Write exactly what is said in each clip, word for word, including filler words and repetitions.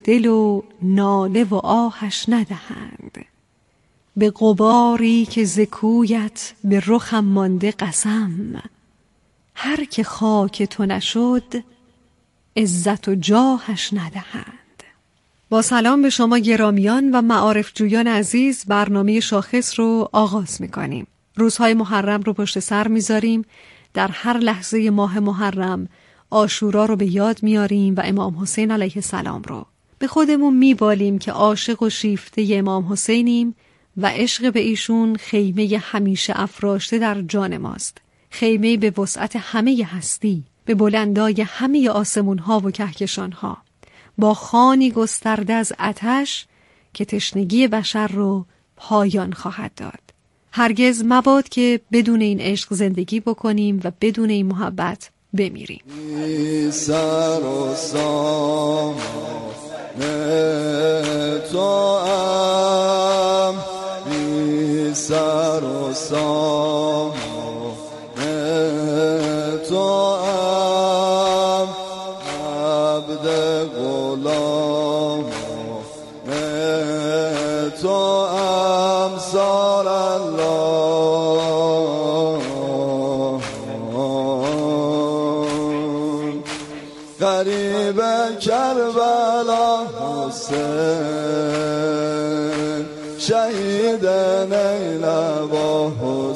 دل و ناله و آهش ندهند. به غباری که ز کویت به رخم مانده قسم، هر که خاک تو نشد عزت و جاهش ندهند. با سلام به شما گرامیان و معارف جویان عزیز، برنامه شاخص رو آغاز می‌کنیم. روزهای محرم رو پشت سر می‌ذاریم. در هر لحظه ماه محرم عاشورا رو به یاد میاریم و امام حسین علیه السلام رو. به خودمون میبالیم که عاشق و شیفته امام حسینیم و عشق به ایشون خیمه همیشه افراشته در جان ماست. خیمه به وسعت همه هستی، به بلندای همه آسمون ها و کهکشان ها، با خوانی گسترده از آتش که تشنگی بشر رو پایان خواهد داد. هرگز مباد که بدون این عشق زندگی بکنیم و بدون این محبت بمیریم. سر و سامان تو ام، سر و سامان تو ام، عبد غلام تو ام، سال الله غریب کربلا حسین، شهید نیلوا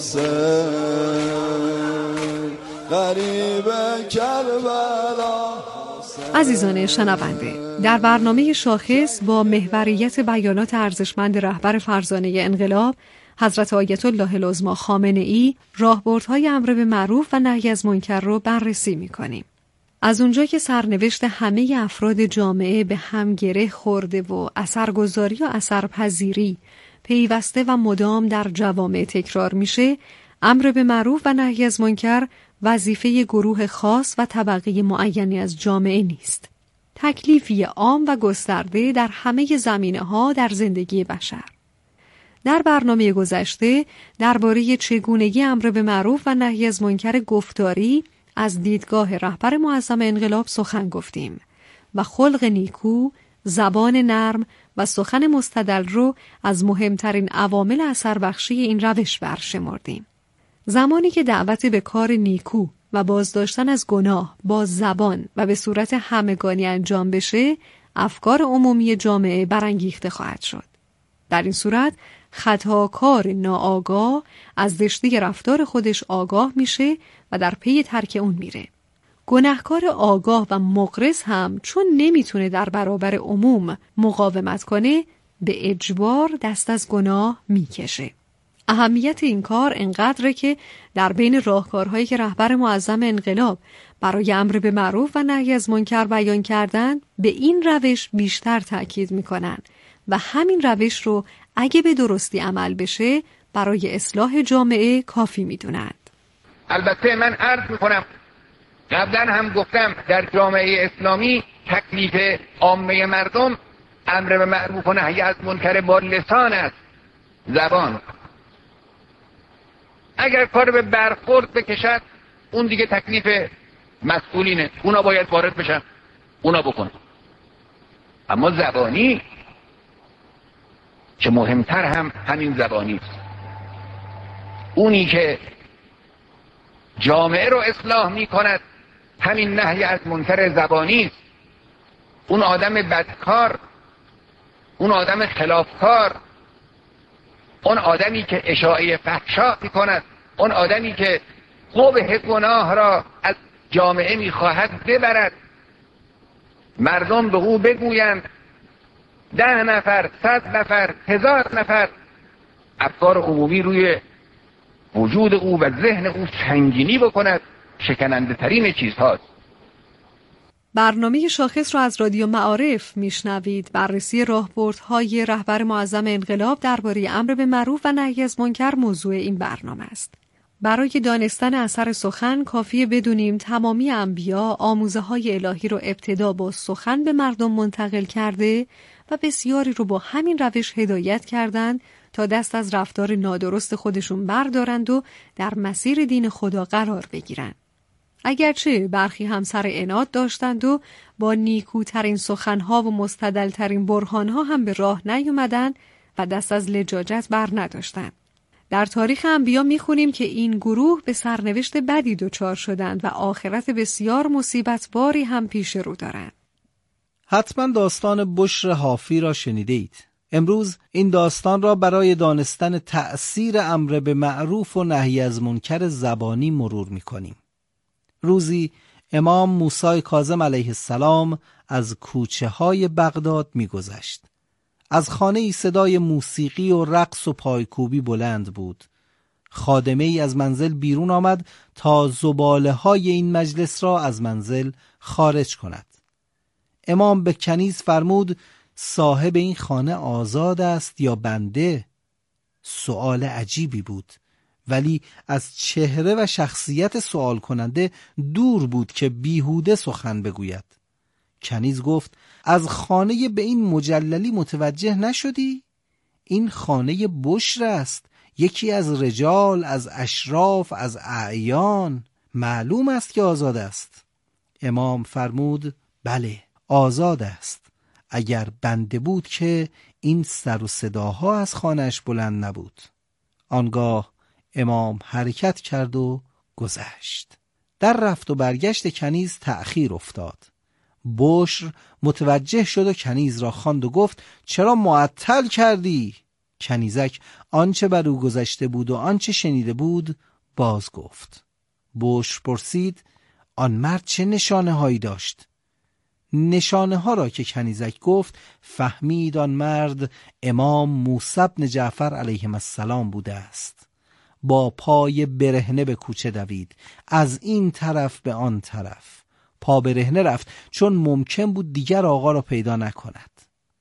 حسین، غریب کربلا. عزیزان شنونده، در برنامه شاخص با محوریت بیانات ارزشمند رهبر فرزانه انقلاب حضرت آیت الله العظمی خامنه ای، راهبردهای امر به معروف و نهی از منکر رو بررسی می‌کنیم. از اونجا که سرنوشت همه افراد جامعه به هم گره خورده و اثرگذاری و اثرپذیری پیوسته و مدام در جوامع تکرار میشه، امر به معروف و نهی از منکر وظیفه گروه خاص و طبقه معینی از جامعه نیست. تکلیفی عام و گسترده در همه زمینه‌ها در زندگی بشر. در برنامه گذشته درباره چگونگی امر به معروف و نهی از منکر گفتاری از دیدگاه رهبر معظم انقلاب سخن گفتیم و خلق نیکو، زبان نرم و سخن مستدل رو از مهمترین عوامل اثربخشی این روش برشمردیم. زمانی که دعوت به کار نیکو و بازداشتن از گناه با زبان و به صورت همگانی انجام بشه، افکار عمومی جامعه برانگیخته خواهد شد. در این صورت خطاکار ناآگاه از زشتی رفتار خودش آگاه میشه و در پی ترک اون میره. گناهکار آگاه و مغرض هم چون نمیتونه در برابر عموم مقاومت کنه، به اجبار دست از گناه میکشه. اهمیت این کار انقدره که در بین راهکارهایی که رهبر معظم انقلاب برای امر به معروف و نهی از منکر بیان کردن، به این روش بیشتر تاکید میکنن و همین روش رو اگه به درستی عمل بشه برای اصلاح جامعه کافی میدونند. البته من عرض میکنم، قبلا هم گفتم، در جامعه اسلامی تکلیف عامه مردم امر به معروف و نهی از منکر با لسان است، زبان. اگر کار به برخورد بکشد، اون دیگه تکلیف مسئولینه، اونا باید وارد بشن، اونا بکن. اما زبانی که مهمتر هم همین زبانی است. اونی که جامعه رو اصلاح می کند همین نهی از منکر زبانی است. اون آدم بدکار، اون آدم خلافکار، اون آدمی که اشاعه فحشا می کند، اون آدمی که قبح گناه را از جامعه می خواهد ببرد، مردم به او بگویند ده نفر، صد نفر، هزار نفر، افکار عمومی روی وجود او و ذهن او سنگینی بکند، شکننده ترین چیز هاست. برنامه شاخص را از رادیو معارف میشنوید. بررسی راهبردهای رهبر معظم انقلاب درباره امر به معروف و نهی از منکر موضوع این برنامه است. برای دانستن اثر سخن کافیه بدونیم تمامی انبیا آموزه های الهی رو ابتدا با سخن به مردم منتقل کرده و بسیاری رو با همین روش هدایت کردند تا دست از رفتار نادرست خودشون بردارند و در مسیر دین خدا قرار بگیرند. اگرچه برخی هم سر عناد داشتند و با نیکوترین سخنها و مستدلترین برهانها هم به راه نیومدند و دست از لجاجت بر نداشتند. در تاریخ انبیا میخونیم که این گروه به سرنوشت بدی دچار شدند و آخرت بسیار مصیبت باری هم پیش رو دارند. حتما داستان بشر حافی را شنیده اید. امروز این داستان را برای دانستن تأثیر امر به معروف و نهی از منکر زبانی مرور میکنیم. روزی امام موسی کاظم علیه السلام از کوچه های بغداد میگذشت. از خانه ای صدای موسیقی و رقص و پایکوبی بلند بود. خادمه ای از منزل بیرون آمد تا زباله های این مجلس را از منزل خارج کند. امام به کنیز فرمود صاحب این خانه آزاد است یا بنده؟ سؤال عجیبی بود، ولی از چهره و شخصیت سؤال کننده دور بود که بیهوده سخن بگوید. کنیز گفت از خانه به این مجللی متوجه نشدی؟ این خانه بشر است، یکی از رجال، از اشراف، از اعیان، معلوم است که آزاد است. امام فرمود بله آزاد است، اگر بنده بود که این سر و صداها از خانه‌اش بلند نبود. آنگاه امام حرکت کرد و گذشت. در رفت و برگشت کنیز تأخیر افتاد. بشر متوجه شد و کنیز را خواند و گفت چرا معطل کردی؟ کنیزک آنچه بر او گذشته بود و آنچه شنیده بود باز گفت. بشر پرسید آن مرد چه نشانه هایی داشت؟ نشانه ها را که کنیزک گفت فهمید آن مرد امام موسی بن جعفر علیه السلام بوده است. با پای برهنه به کوچه دوید، از این طرف به آن طرف. پا برهنه رفت چون ممکن بود دیگر آقا را پیدا نکند.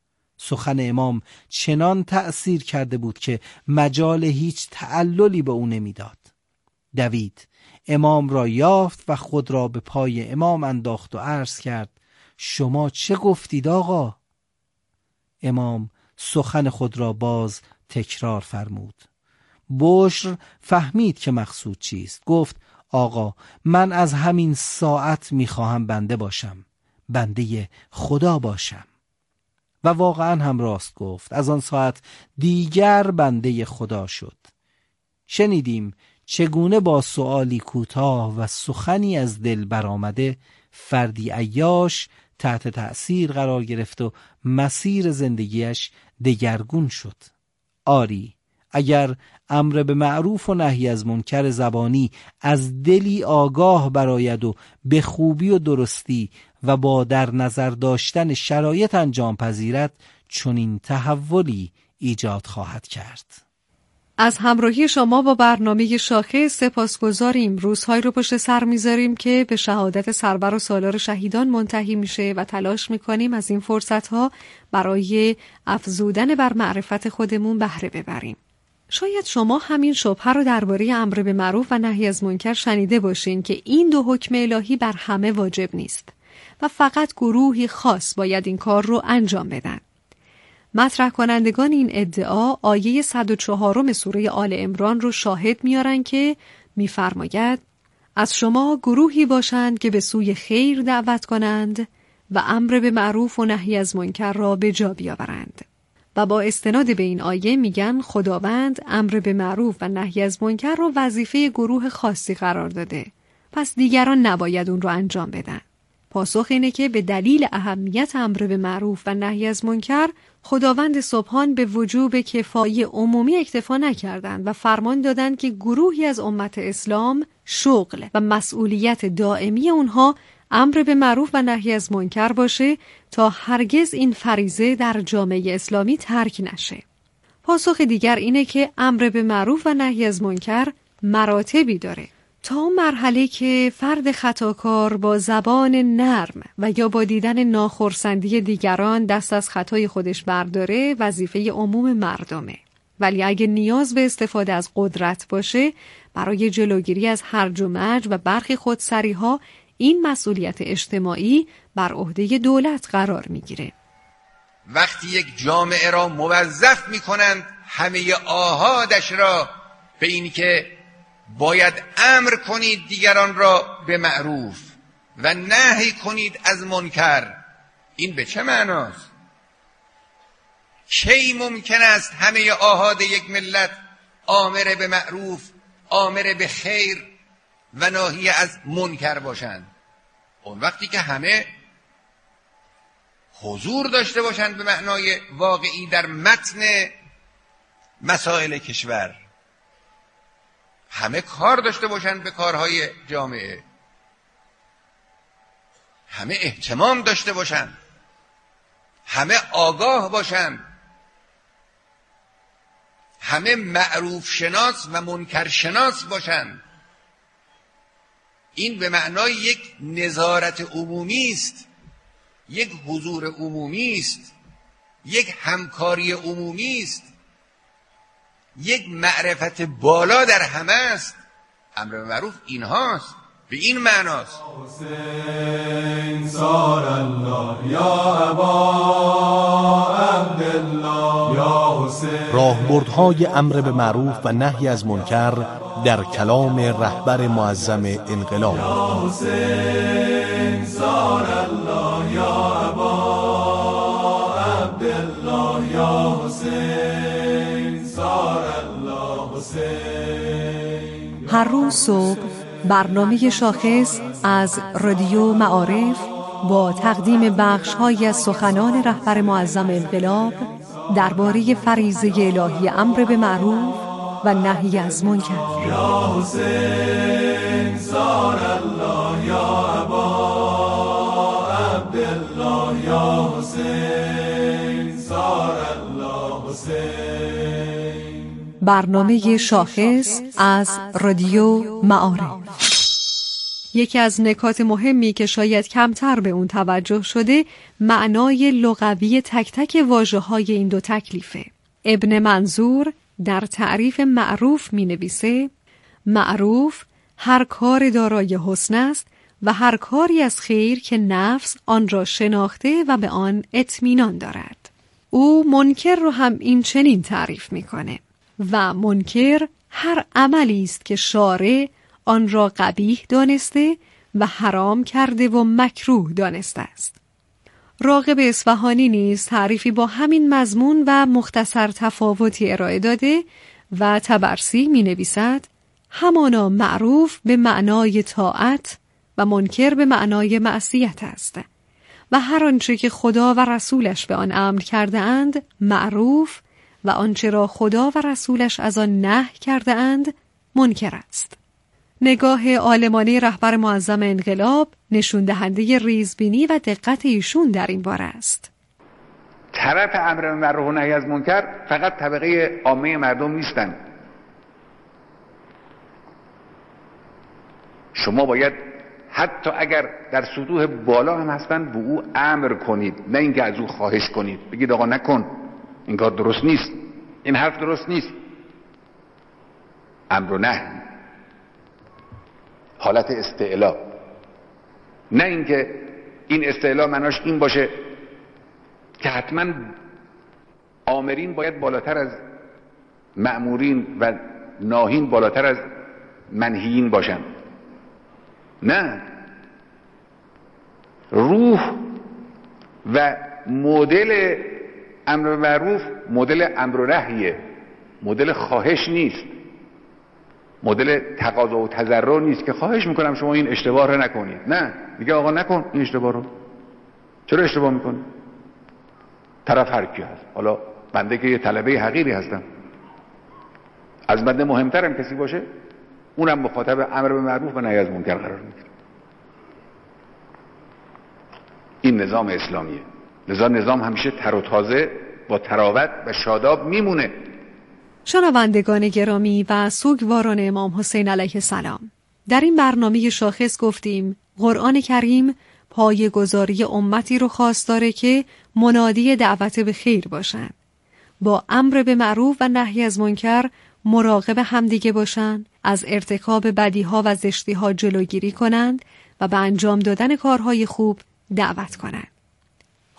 سخن امام چنان تأثیر کرده بود که مجال هیچ تعللی به او نمیداد. دوید، امام را یافت و خود را به پای امام انداخت و عرض کرد شما چه گفتید آقا؟ امام سخن خود را باز تکرار فرمود. بشر فهمید که مقصود چیست. گفت آقا من از همین ساعت میخواهم بنده باشم، بنده خدا باشم. و واقعا هم راست گفت. از آن ساعت دیگر بنده خدا شد. شنیدیم چگونه با سؤالی کوتاه و سخنی از دل برآمده فردی عیاش تحت تأثیر قرار گرفت و مسیر زندگیش دگرگون شد. آری، اگر امر به معروف و نهی از منکر زبانی از دلی آگاه براید و به خوبی و درستی و با در نظر داشتن شرایط انجام پذیرد، چنین تحولی ایجاد خواهد کرد. از همراهی شما با برنامه شاخص سپاسگزاریم. روزهایی رو پشت سر میذاریم که به شهادت سربر و سالار شهیدان منتهی میشه و تلاش میکنیم از این فرصتها برای افزودن بر معرفت خودمون بهره ببریم. شاید شما همین شبهه رو درباره امر به معروف و نهی از منکر شنیده باشین که این دو حکم الهی بر همه واجب نیست و فقط گروهی خاص باید این کار رو انجام بدن. مطرح کنندگان این ادعا آیه صد و چهارم سوره آل عمران رو شاهد میارن که میفرماید از شما گروهی باشند که به سوی خیر دعوت کنند و امر به معروف و نهی از منکر را به جا بیاورند. و با استناد به این آیه میگن خداوند امر به معروف و نهی از منکر را وظیفه گروه خاصی قرار داده، پس دیگران نباید اون رو انجام بدن. پاسخ اینه که به دلیل اهمیت امر به معروف و نهی از منکر خداوند سبحان به وجوب کفایی عمومی اکتفا نکردند و فرمان دادند که گروهی از امت اسلام شغل و مسئولیت دائمی اونها امر به معروف و نهی از منکر باشه تا هرگز این فریضه در جامعه اسلامی ترک نشه. پاسخ دیگر اینه که امر به معروف و نهی از منکر مراتبی داره، تا اون مرحله که فرد خطاکار با زبان نرم و یا با دیدن ناخرسندی دیگران دست از خطای خودش برداره وظیفه عموم مردمه. ولی اگه نیاز به استفاده از قدرت باشه، برای جلوگیری از هرج و مرج و برخی خودسری‌ها این مسئولیت اجتماعی بر عهده دولت قرار میگیره. وقتی یک جامعه را موظف میکنند همه آحادش را به اینی که باید امر کنید دیگران را به معروف و نهی کنید از منکر. این به چه معناست؟ کی ممکن است همه آحاد یک ملت آمر به معروف، آمر به خیر و ناهی از منکر باشند؟ اون وقتی که همه حضور داشته باشند به معنای واقعی در متن مسائل کشور، همه کار داشته باشند به کارهای جامعه، همه اهتمام داشته باشند، همه آگاه باشند، همه معروف شناس و منکر شناس باشند. این به معنای یک نظارت عمومی است، یک حضور عمومی است، یک همکاری عمومی است، یک معرفت بالا در همه است. امر به معروف اینهاست، به این معناست. حسین سار الله یا ابا عبدالله یا حسین. راهبردهای امر به معروف و نهی از منکر در کلام رهبر معظم انقلاب. یا حسین سار الله یا ابا عبدالله یا حسین سار الله حسین. هر روز صبح برنامه شاخص از رادیو معارف با تقدیم بخش‌هایی از سخنان رهبر معظم انقلاب درباره فریضه الهی امر به معروف و نهی از منکر. یا حسین سار الله یا ابا عبدالله یا حسین سار الله حسین. برنامه شاخص از رادیو معارف. یکی از نکات مهمی که شاید کمتر به اون توجه شده معنای لغوی تک تک واژه‌های این دو تکلیفه. ابن منظور در تعریف معروف می نویسه: معروف هر کار دارای حسن است و هر کاری از خیر که نفس آن را شناخته و به آن اطمینان دارد. او منکر رو هم این چنین تعریف میکنه: و منکر هر عملی است که شارع آن را قبیح دانسته و حرام کرده و مکروه دانسته است. راغب اصفهانی نیز تعریفی با همین مضمون و مختصر تفاوتی ارائه داده و طبرسی می نویسد: همانا معروف به معنای طاعت و منکر به معنای معصیت است و هر آنچه که خدا و رسولش به آن امر کرده اند معروف و آنچه را خدا و رسولش از آن نهی کرده اند منکر است. نگاه عالمانه رهبر معظم انقلاب نشون دهنده ریزبینی و دقت ایشون در این باره است. طرف امر به معروف و نهی از منکر فقط طبقه عامه مردم نیستن. شما باید حتی اگر در سطوح بالا هم هستن به او امر کنید، نه اینکه از او خواهش کنید، بگید آقا نکن، این کار درست نیست، این حرف درست نیست. امر و نهی، حالت استعلا، نه اینکه این استعلا معناش این باشه که حتما آمرین باید بالاتر از مأمورین و ناهین بالاتر از منهیین باشن. نه، روح و مدل امر معروف مدل امر و نهیه، مدل خواهش نیست، مدل تقاضا و تضرع نیست که خواهش میکنم شما این اشتباه رو نکنید. نه، میگه آقا نکن این اشتباه رو. چرا اشتباه میکنی؟ طرف هر کی هست، حالا بنده که یه طلبه حقیری هستم، از بنده مهمترم کسی باشه، اونم مخاطب امر به معروف و نهی از منکر قرار میگیره. این نظام اسلامیه، لذا نظام همیشه تر و تازه با تراوت و شاداب میمونه. شنوندگان گرامی و سوگواران امام حسین علیه السلام، در این برنامه شاخص گفتیم قرآن کریم پایه‌گذاری امتی رو خواستاره که منادی دعوت به خیر باشن، با امر به معروف و نهی از منکر مراقب همدیگه باشن، از ارتکاب بدیها و زشتیها جلوگیری کنند و به انجام دادن کارهای خوب دعوت کنند.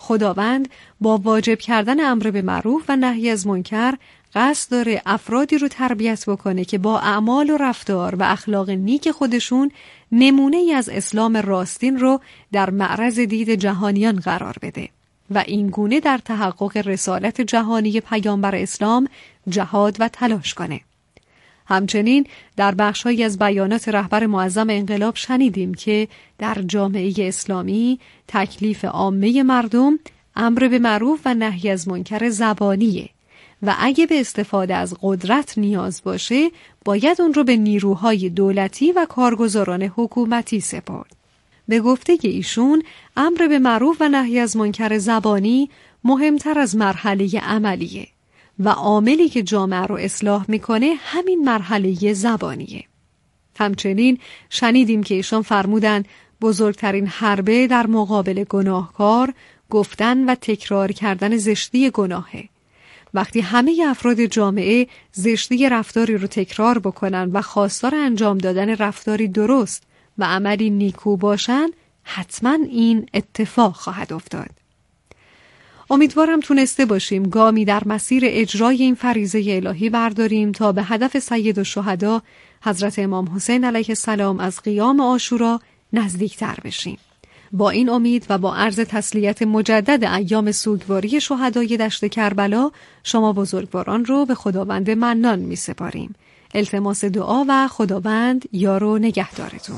خداوند با واجب کردن امر به معروف و نهی از منکر قصد داره افرادی رو تربیت بکنه که با اعمال و رفتار و اخلاق نیک خودشون نمونه ای از اسلام راستین رو در معرض دید جهانیان قرار بده و این گونه در تحقق رسالت جهانی پیامبر اسلام جهاد و تلاش کنه. همچنین در بخش‌هایی از بیانات رهبر معظم انقلاب شنیدیم که در جامعه اسلامی تکلیف عامه مردم امر به معروف و نهی از منکر زبانیه و اگه به استفاده از قدرت نیاز باشه باید اون رو به نیروهای دولتی و کارگزاران حکومتی سپرد. به گفته ایشون امر به معروف و نهی از منکر زبانی مهمتر از مرحله عملیه و عاملی که جامعه رو اصلاح میکنه همین مرحله زبانیه. همچنین شنیدیم که ایشان فرمودن بزرگترین حربه در مقابل گناهکار گفتن و تکرار کردن زشتی گناهه. وقتی همه افراد جامعه زشتی رفتاری رو تکرار بکنن و خواستار انجام دادن رفتاری درست و عملی نیکو باشن، حتما این اتفاق خواهد افتاد. امیدوارم تونسته باشیم گامی در مسیر اجرای این فریضه الهی برداریم تا به هدف سید الشهدا حضرت امام حسین علیه السلام از قیام عاشورا نزدیکتر بشیم. با این امید و با عرض تسلیت مجدد ایام سوگواری شهدای دشت کربلا شما بزرگواران رو به خداوند منان می سپاریم. التماس دعا و خداوند یار و نگهدارتون.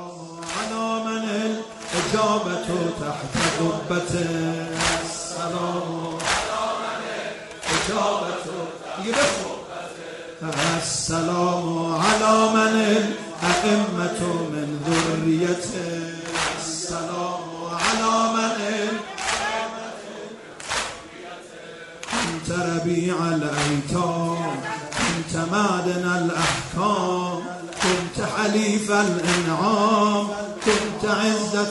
السلام علی من الائمة من ذریته السلام علی من انت ربیع الایتام انت معدن الاحکام كنت حلیف الانعام كنت عزة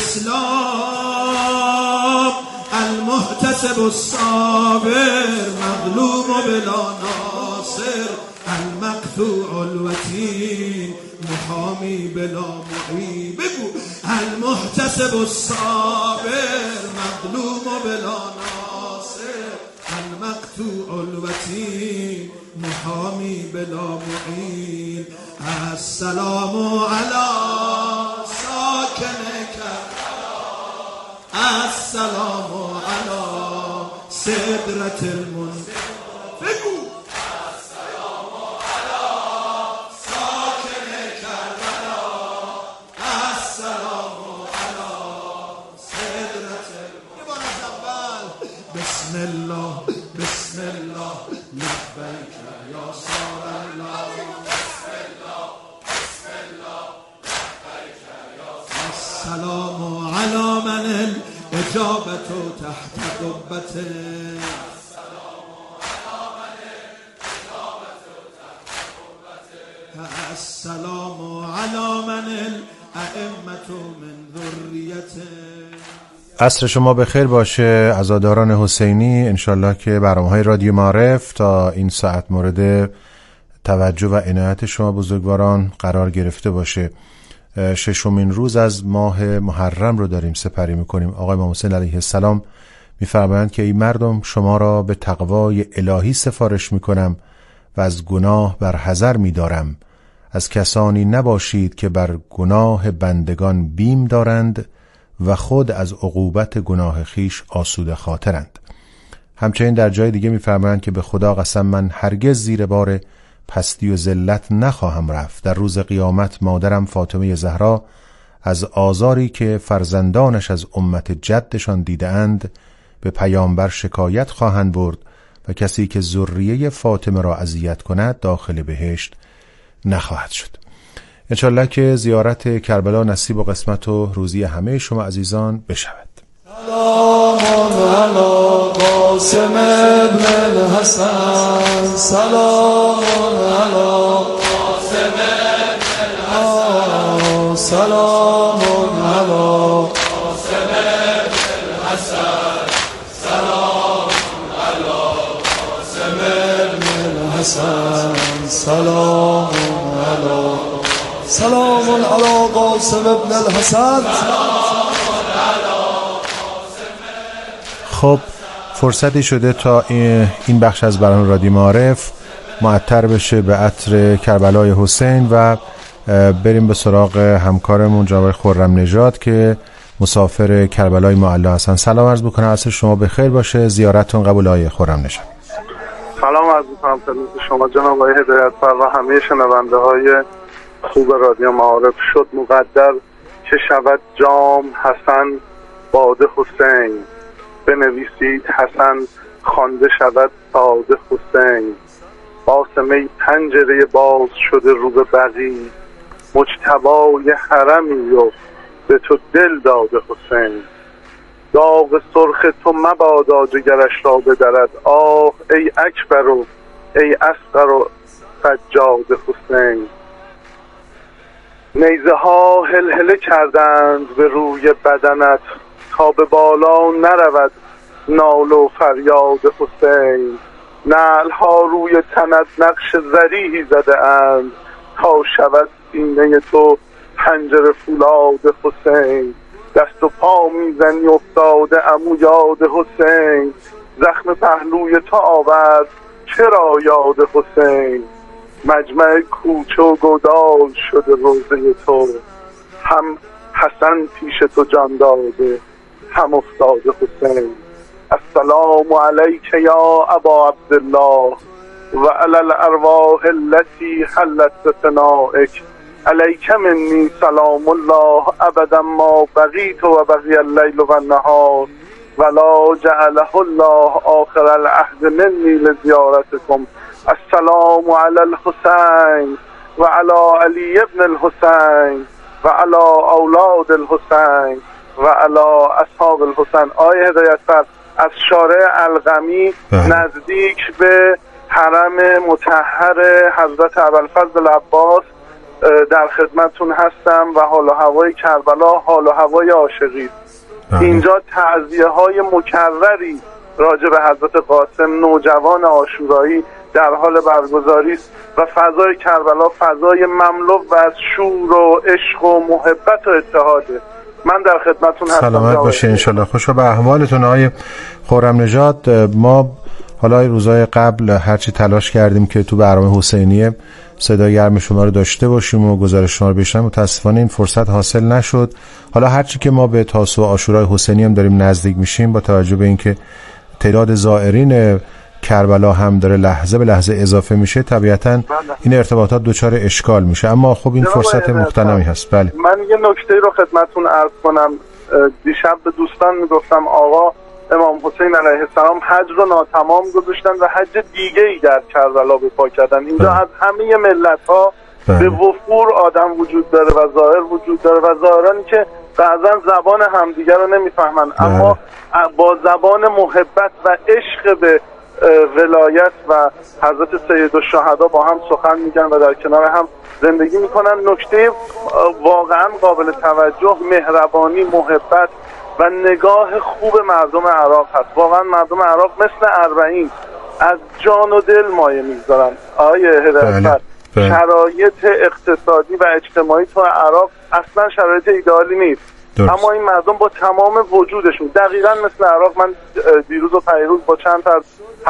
الاسلام المحتسب الصابر مظلوم بلا ناصر المقطوع الوتين محامي بلا معين بگو المحتسب الصابر مظلوم بلا ناصر المقطوع الوتين محامي بلا معين السلام على ساكنك السلام على سدرة المنتهى بگو السلام على ساكن کربلا السلام على سدرة المنتهى بسم الله بسم الله لبيك يا صار الله بسم الله بسم الله لبيك يا صار السلام على من الاجابة تحت قبته السلام علی من الائمة من ذریته. عصر شما بخیر باشه عزاداران حسینی. انشالله که برنامه‌های رادیو معارف تا این ساعت مورد توجه و عنایت شما بزرگواران قرار گرفته باشه. ششمین روز از ماه محرم رو داریم سپری میکنیم. آقای امام حسین علیه السلام میفرمایند که ای مردم شما را به تقوای الهی سفارش میکنم و از گناه بر حذر میدارم. از کسانی نباشید که بر گناه بندگان بیم دارند و خود از عقوبت گناه خیش آسوده خاطرند. همچنین در جای دیگه میفرمایند که به خدا قسم من هرگز زیر بار پستی و ذلت نخواهم رفت. در روز قیامت مادرم فاطمه زهرا از آزاری که فرزندانش از امت جدشان دیدند به پیامبر شکایت خواهند برد و کسی که ذریه فاطمه را اذیت کند داخل بهشت نخواهد شد. انشالله که زیارت کربلا نصیب و قسمت و روزی همه شما عزیزان بشود. سلام علی قاسم ابن الحسن سلام علی قاسم ابن الحسن سلام علی قاسم ابن الحسن سلام علی قاسم ابن الحسن سلام علی سلام علی قاسم ابن الحسن خب فرصتی شده تا این بخش از برنامه رادیو معارف معطر بشه به عطر کربلای حسین و بریم به سراغ همکارمون جناب خرم نژاد که مسافر کربلای معلا هستن. سلام عرض میکنم، عصر شما بخیر باشه، زیارتتون قبول آقای خرم نژاد. سلام عرض میکنم خدمت شما جناب آقای هدایت‌فر و همه شنونده های خوب رادیو معارف. شد مقدر که شود جام حسن باده حسین، بنویسید حسن خوانده شود ساده حسین. قاسمه پنجره باز شده رو به بقی، مجتبای حرمی و به تو دل داده حسین. داغ سرخ تو مبادا جگرش را بدرد، آه ای اکبر و ای اصغر و سجاد حسین. نیزه ها هلهله کردند به روی بدنت، تا به بالا نرود نال و فریاد حسین. نعل ها روی تنت نقش زریحی زده اند، تا شود سینه تو پنجره فولاد حسین. دست و پا میزنی افتاده عمو یاد حسین، زخم پهلوی تو آورد چرا یاد حسین. مجمع کوچه و گودال شده روزه تو، هم حسن پیش تو جان داده هم افتاده حسین. السلام علیک یا ابا عبدالله و علی الارواح التي حلت بفنائک، علیک منی سلام الله ابدا ما بقیت و بقی اللیل و النهار، ولا جعله الله آخر العهد منی لزیارتکم. السلام علی الحسین و علی علی ابن الحسین و علی اولاد الحسین و علی اصحاب الحسین. آیه هدایت‌فر از شارع القمی نزدیک به حرم مطهر حضرت ابوالفضل عباس در خدمتون هستم و حال و هوای کربلا حال و هوای عاشقی. اینجا تعزیه های مکرری راجع به حضرت قاسم نوجوان عاشورایی در حال برگزاری است و فضای کربلا فضای مملو و از شور و عشق و محبت و اتحاده. من در خدمتون هستم. سلامت باشه انشالله. خوشا به احوالتون آقای خرم نژاد. ما حالا روزهای قبل هرچی تلاش کردیم که تو برنامه حسینیه صدای گرم شما رو داشته باشیم و گزارش شما رو بشنویم، متاسفانه این فرصت حاصل نشد. حالا هرچی که ما به تاسوع عاشورای حسینی هم داریم نزدیک میشیم، با توجه به اینکه تعداد زائرین کربلا هم داره لحظه به لحظه اضافه میشه، طبیعتاً این ارتباطات دچار اشکال میشه، اما خب این فرصت مغتنمی هست. بله من یه نکته رو خدمتتون عرض کنم. دیشب به دوستان میگفتم آقا امام حسین علیه السلام حج رو ناتمام گذاشتن و حج دیگه ای در کربلا به پا کردن. اینجا بله. از همه ملت ها بله. به وفور آدم وجود داره و ظاهر وجود داره و ظاهرانی که بعضا زبان همدیگر رو نمیفهمن بله. اما با زبان محبت و عشق به ولایت و حضرت سید الشهدا با هم سخن میگن و در کنار هم زندگی میکنن. نکته واقعا قابل توجه مهربانی، محبت و نگاه خوب مردم عراق هست. واقعا مردم عراق مثل اربعین از جان و دل مایه میگذارن. آیه هدایت‌فر شرایط اقتصادی و اجتماعی تو عراق اصلا شرایط ایدئالی نیست درست. اما این مردم با تمام وجودشون دقیقاً مثل عراق. من دیروز و پیروز با چند تا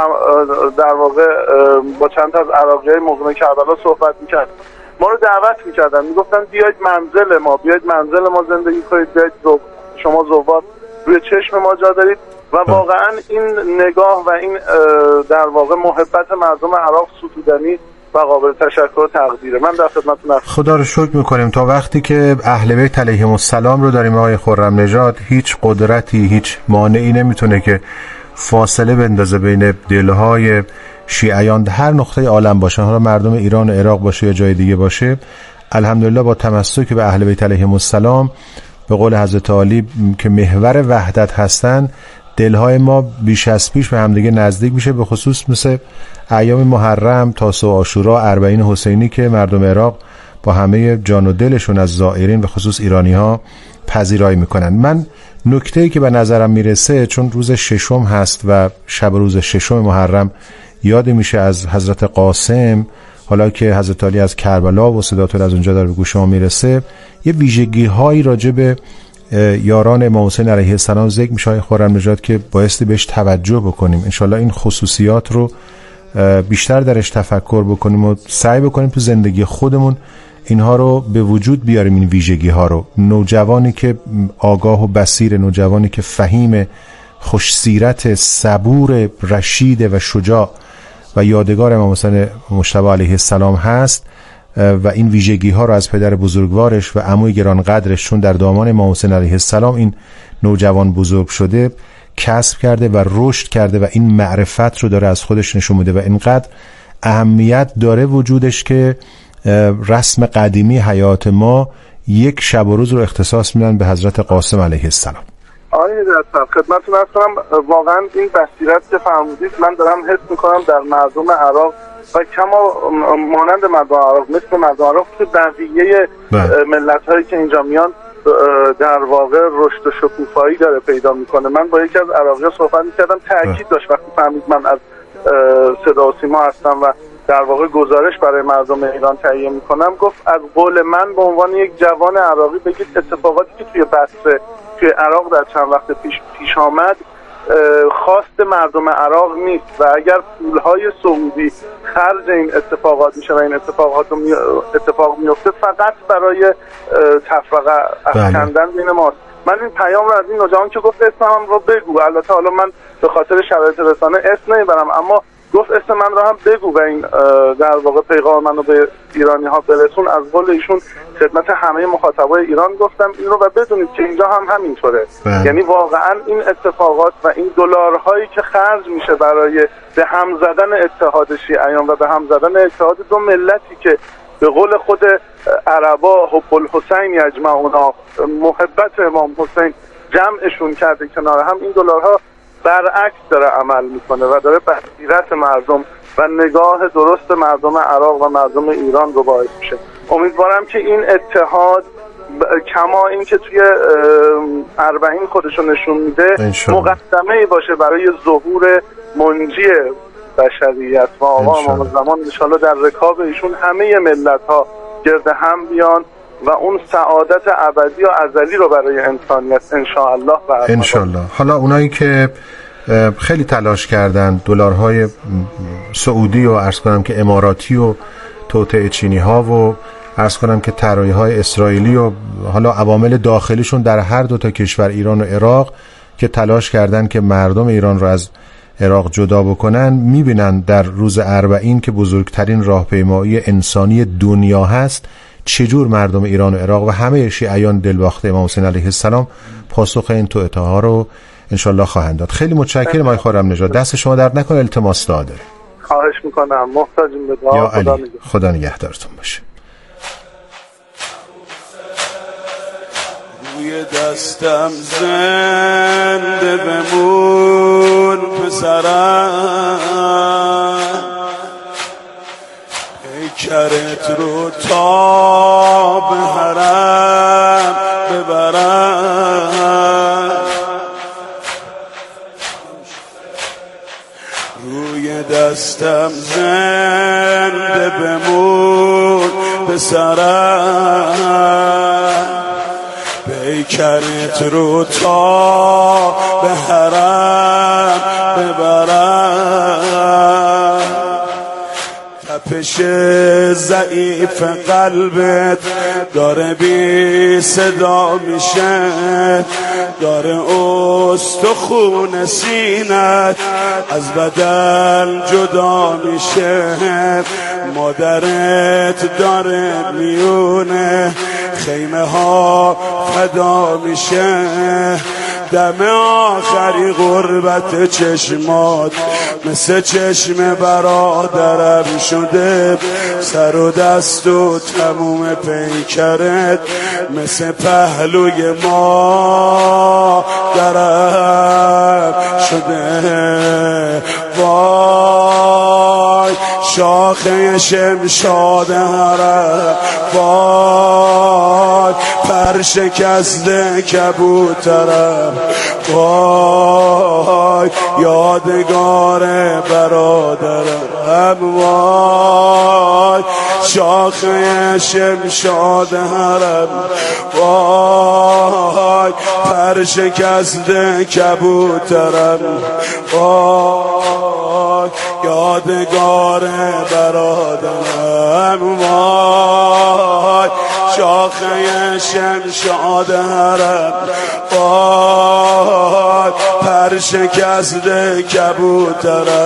در واقع با چند تا از عراقیای مقیم کربلا صحبت میکرد، ما رو دعوت میکردن، میگفتن بیاید منزل ما، بیاید منزل ما زندگی کنید، بیاید شما زوار روی چشم ما جا دارید. و واقعا این نگاه و این در واقع محبت مردم عراق ستودنی و قابل تشکر و تقدیره. من در خدمتتون هستم. خدا رو شکر میکنیم. تا وقتی که اهل بیت علیهم السلام رو داریم آقای خرم نژاد، هیچ قدرتی هیچ مانعی نمیتونه که فاصله بندازه بین دلهای شیعیان هر نقطه عالم باشن، حالا مردم ایران و عراق باشه یا جای دیگه باشه. الحمدلله با تمسک به اهل بیت علیهم السلام، به قول حضرت علی که محور وحدت هستن، دلهای ما بیش از پیش به همدیگه نزدیک میشه، به خصوص مثل ایام محرم، تاسوع، عاشورا، اربعین حسینی که مردم عراق با همه جان و دلشون از زائرین و خصوص ایرانی ها پذیرایی میکنن. من نکته‌ای که به نظرم میرسه، چون روز ششم هست و شب روز ششم محرم یاد میشه از حضرت قاسم، حالا که حضرت علی از کربلا و صداتون از اونجا داره به گوش ما میرسه، یه ویژگی هایی راجع به یاران امام حسین علیه السلام ذکر میشه های خرم نژاد که بایستی بهش توجه بکنیم. انشالله این خصوصیات رو بیشتر درش تفکر بکنیم و سعی بکنیم تو زندگی خودمون اینها رو به وجود بیاریم، این ویژگی ها رو. نوجوانی که آگاه و بصیر، نوجوانی که فهیم، خوشسیرت، صبور، رشید و شجاع و یادگار امام حسین مجتبی علیه السلام هست و این ویژگی ها رو از پدر بزرگوارش و عموی گرانقدرش، چون در دامان امام حسین علیه السلام این نوجوان بزرگ شده، کسب کرده و رشد کرده و این معرفت رو داره از خودش نشون میده و اینقدر اهمیت داره وجودش که رسم قدیمی حیات ما یک شب و روز رو اختصاص میدن به حضرت قاسم علیه السلام. آقای حضرت خدمتتون عرض کنم واقعا این بصیرت که فرمودید من دارم حس میکنم در مردم عراق و کما مانند مردم عراق، مثل مردم عراق که بقیه ملت هایی که اینجا میان در واقع رشد و شکوفایی داره پیدا میکنه. من با یکی از عراقی‌ها صحبت میکردم، تاکید داشت وقتی فهمید من از صدا و سیما هستم و در واقع گزارش برای مردم ایران تهیه میکنم، گفت از قول من به عنوان یک جوان عراقی بگید اتفاقاتی که توی بصره توی عراق در چند وقت پیش پیش آمد خواست مردم عراق نیست و اگر پولهای سعودی خرج این اتفاقات میشه و این اتفاقات اتفاق میفته فقط برای تفرقه افکندن بین ماست. من این پیام رو از این نوجوان که گفت اسمم رو بگو، البته حالا من به خاطر شرایط رسانه اسم نمیبرم، اما گفت اسم من رو هم بگو و این در واقع پیغام منو به ایرانی ها برسون. از قول ایشون خدمت همه مخاطبای ایران گفتم این رو و بدونید که اینجا هم همینطوره. یعنی واقعا این اتفاقات و این دلارهایی که خرج میشه برای به هم زدن اتحاد شیعیان و به هم زدن اتحاد دو ملتی که به قول خود عربا حب الحسین یجمعونا، محبت امام حسین جمعشون کرده کنار هم، این دلارها برعکس داره عمل میکنه و داره بصیرت مردم و نگاه درست مردم عراق و مردم ایران رو باعث میشه. امیدوارم که این اتحاد کما این که توی اربعین خودشو نشون میده مقدمه ای باشه برای ظهور منجی بشریت و آقا امام زمان انشالله در رکاب ایشون همه ملت ها گرد هم بیان و اون سعادت ابدی و ازلی رو برای انسانیت انشاءالله برآورده. انشاءالله. حالا اونایی که خیلی تلاش کردن دلارهای سعودی و عرض کنم که اماراتی و توطئه چینی ها و عرض کنم که طرحی های اسرائیلی و حالا عوامل داخلیشون در هر دو تا کشور ایران و عراق که تلاش کردن که مردم ایران رو از عراق جدا بکنن، میبینن در روز اربعین که بزرگترین راهپیمایی انسانی دنیا هست چجور مردم ایران و عراق و همه شیعیان دلباخته امام حسین علیه السلام پاسخ این توطئه ها رو انشالله خواهند داد. خیلی متشکرم آقای خرم نژاد، دست شما درد نکنه، التماس دعا داره. خواهش میکنم، محتاجیم به دعا. یا علی، خدا نگهدارتون باشه. روی دستم زنده بمون پسرم، پیکرت رو تا به حرم ببرم، روی دستم زنده بمون پسرم، پیکرت رو تا به حرم ببرم، تپش ضعیف قلبت داره بی صدا میشه، داره استخون سینت از بدن جدا میشه، مادرت داره میونه خیمه ها فدا میشه، دم آخری غربت چشمات مثل چشم برادرم شده، سر و دست و تموم پیکرت مثل پهلوی ما درم شده. وای شاخه شمشاد حرم، وای پر شکسته کبوترم، وای یادگار برادرم، وای شاخه شمشاد حرم، وای پر شکسته کبوترم، وای یادگار برادرم، وای شاخه شمشاد حرم، وای پر شکسته کبوترم.